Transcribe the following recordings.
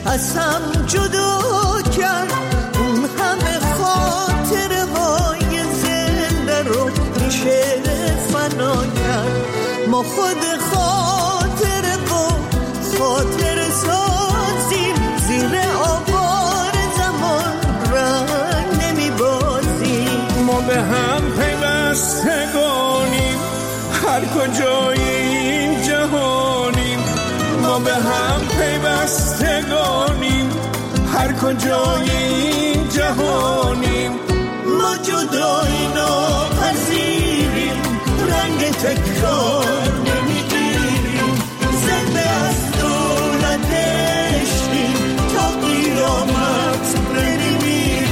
از هم جدا کرد، اون همه خاطره های زنده رو میشه فنا کرد. ما خود خاطره و خاطر سازیم، زیر آوار زمان رنگ نمیبازیم. ما به هم پیوستگانیم، هر کجای این جهانیم. ما به هم پیوستگانیم، هر کجای این جهانیم. ما جدایی ناپذیریم، رنگ تکرار نمیگیریم. زنده از دولت عشقیم، تا قیامت نمیمیریم.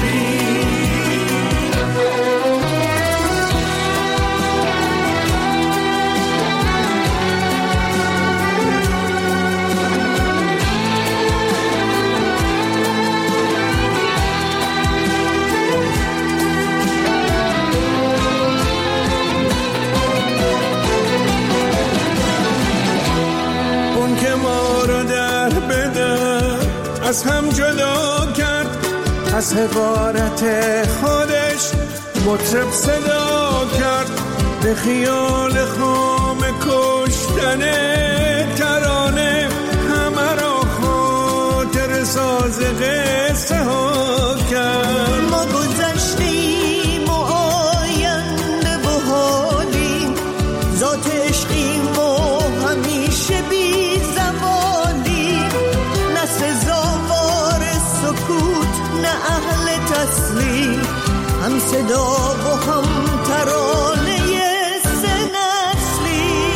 از هم جدا کرد، از حقارت خودش مطرب صدا کرد. به خیال خام کشتن ترانه همه را خاطر ساز قصه ها کرد. ما گذشتیم و آینده و حالیم، ذات عشقیم و همیشه بی زوالیم. نه سزاوار سکوت، نه اهل تسلیم، هم صدا و هم ترانه سه نسلی.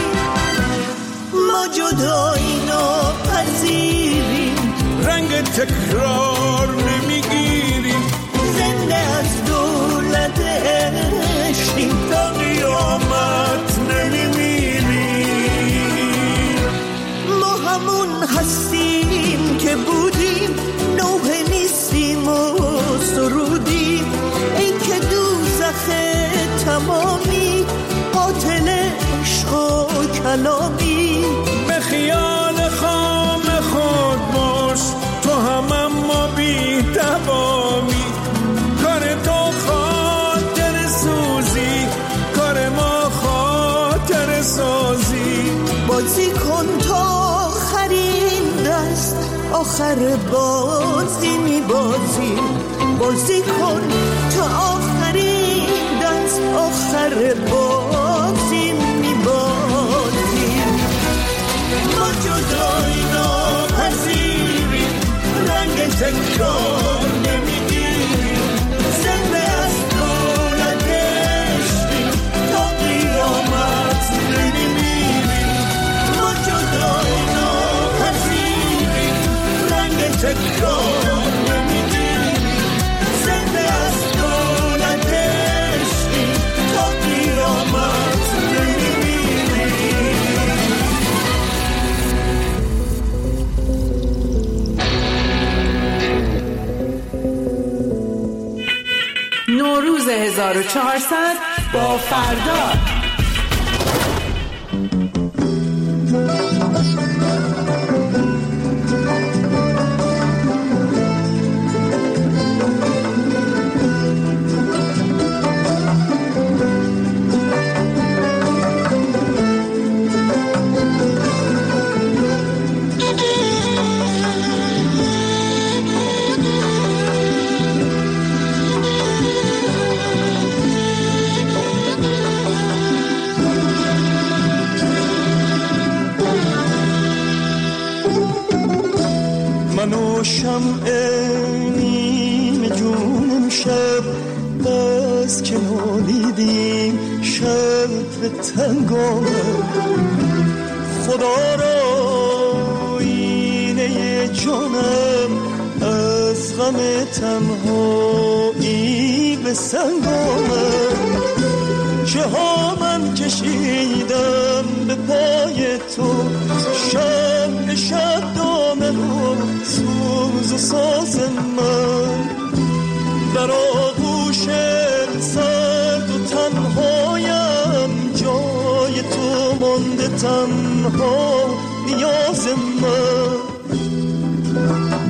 ما جدایی ناپذیریم، رنگ تکرار نمیگیریم. زنده از دولت عشقیم، تا قیامت نمیمیریم. ما همون هستیم که بودیم، نوح نیستیم و سرودیم. این که دوزخ تمامی، قاتل عشق و کلامی. به خیال خام خود باش، تو هم ما بی دوامی. کار تو خاطر سوزی، کار ما خاطر سازی. بازی کن تا آخرین دست، آخر بازی میبازی. بازی کن تا آخرین دست، آخر بازی میبازی. ما جدایی ناپذیریم، رنگ تکرار نمیگیریم. زنده از دولت عشقیم، تا قیامت نمیمیریم. ما جدایی ناپذیریم، رنگ تکرار نمیگیریم. زنده از دولت عشقیم، تا قیامت نمیمیریم. نوروز 1400 با فردا. منو شمع نیم جونم شب، بس که نالیدیم شب به تنگامه. خدا را اینه جانم، از غم تنهایی به سنگامه. چه ها من کشیدم به پای تو، شب شب دامه رو سوز و ساز من. در آغوش سرد و تنهایم، جای تو مانده تنها نیاز من.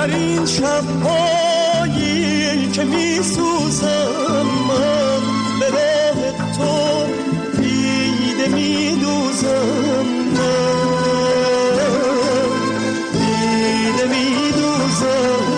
در این شب‌هایی که می‌سوزم من به راه تو دیده می‌دوزم دیده می‌دوزم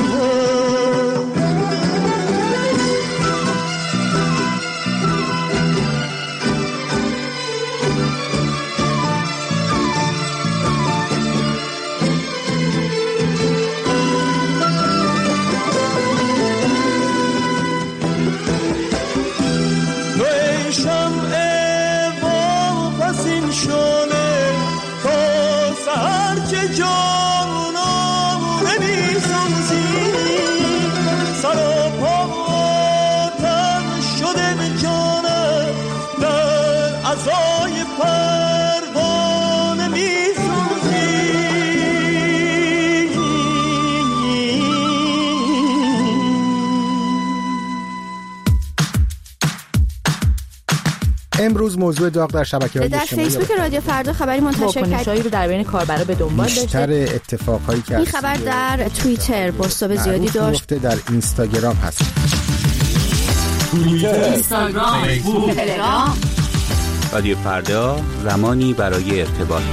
امروز موضوع داغ در شبکه‌های اجتماعی در فیسبوک رادیو فردا خبری منتشر کرد رو در بین کاربرا به دنبال داشته. بیشتر اتفاقایی که این خبر در توییتر بازتاب زیادی داشت. در اینستاگرام هست. اینستاگرام، فیسبوک، تلگرام. رادیو فردا، زمانی برای ارتباط.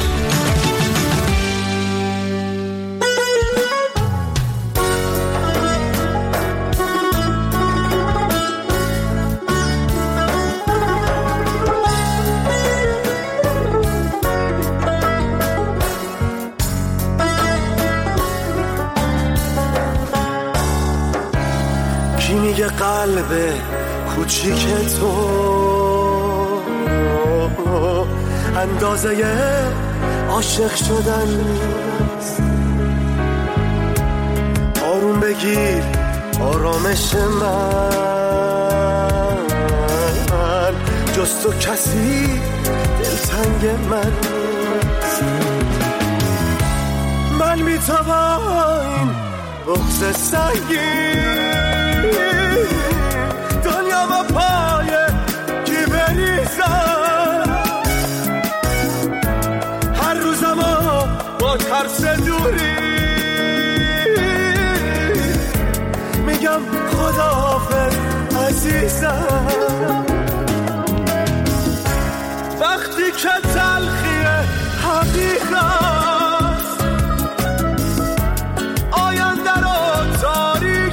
میگه قلب کوچیک تو اندازه عاشق شدن نیست. آروم بگیر آرامش من، جز تو کسی دلتنگ من نیست. من میتوان این بغض سنگین دنیا و پای کی بریزم، هر روزم با ترس دوری میگم خداحافظ عزیزم. وقتی که تلخی حقیقت آینده رو تاریک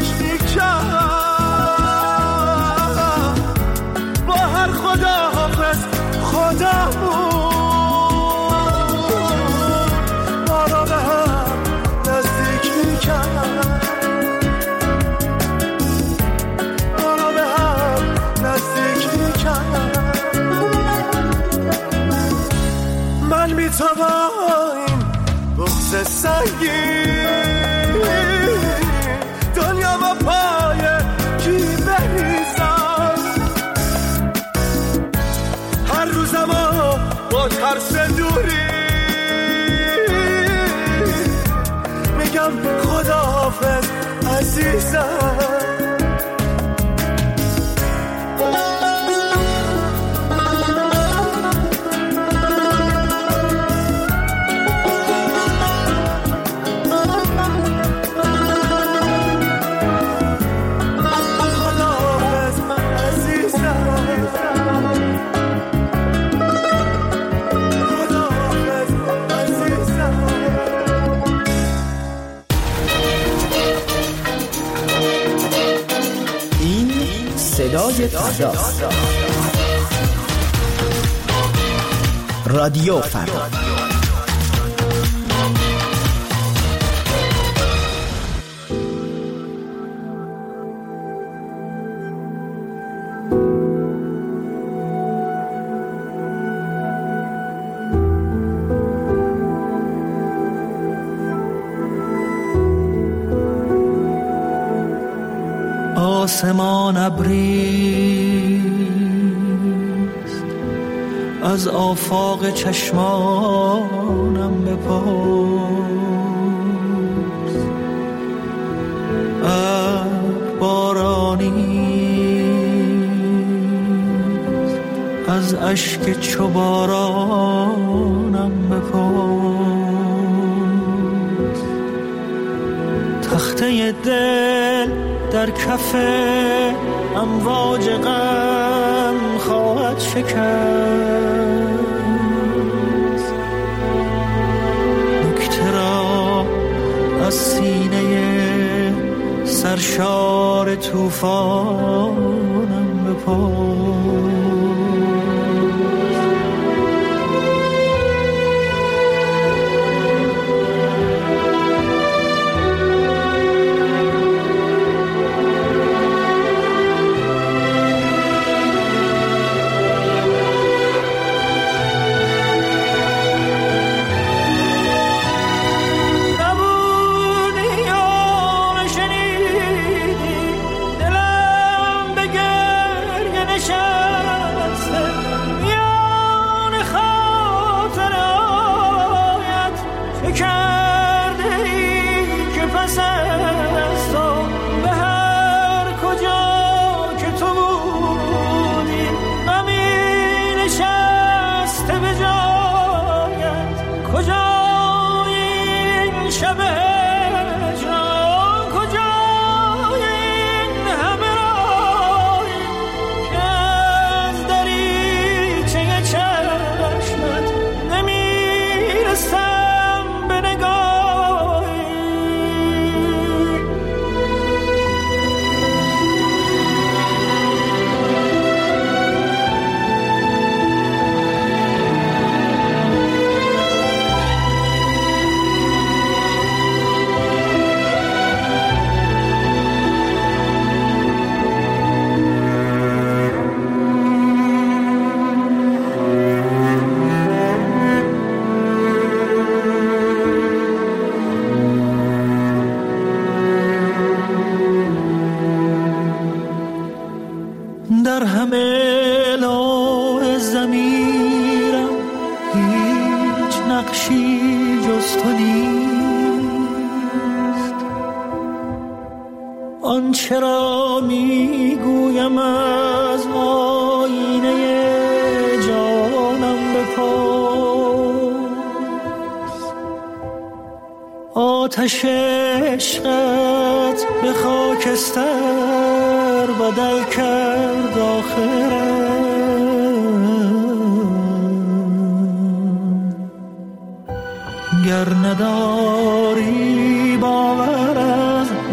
میکرد، با هر خداحافظ خدامون ما را به هم نزدیک میکرد، ما را به هم نزدیک میکرد. من میتوان این بغض سنگین دنیا و پای کی بریزم، هر روزم با ترس دوری میگم خداحافظ عزیزم. صدای فردا، رادیو فردا. آسمان ابریست از آفاق چشمانم بپرس، بارانیست از اشک چو بارانم بپرس، سینه دل در کف امواج غم خواهد شکست. نکته را از سینه سرشار طوفانم بپرس. در همه لوح ضمیرم هیچ نقشی جز تو نیست. آنچه را میگویم از آینه جانم بپرس. آتش عشقت به خاکستر بدل کرد آخرم. گر نداری باور از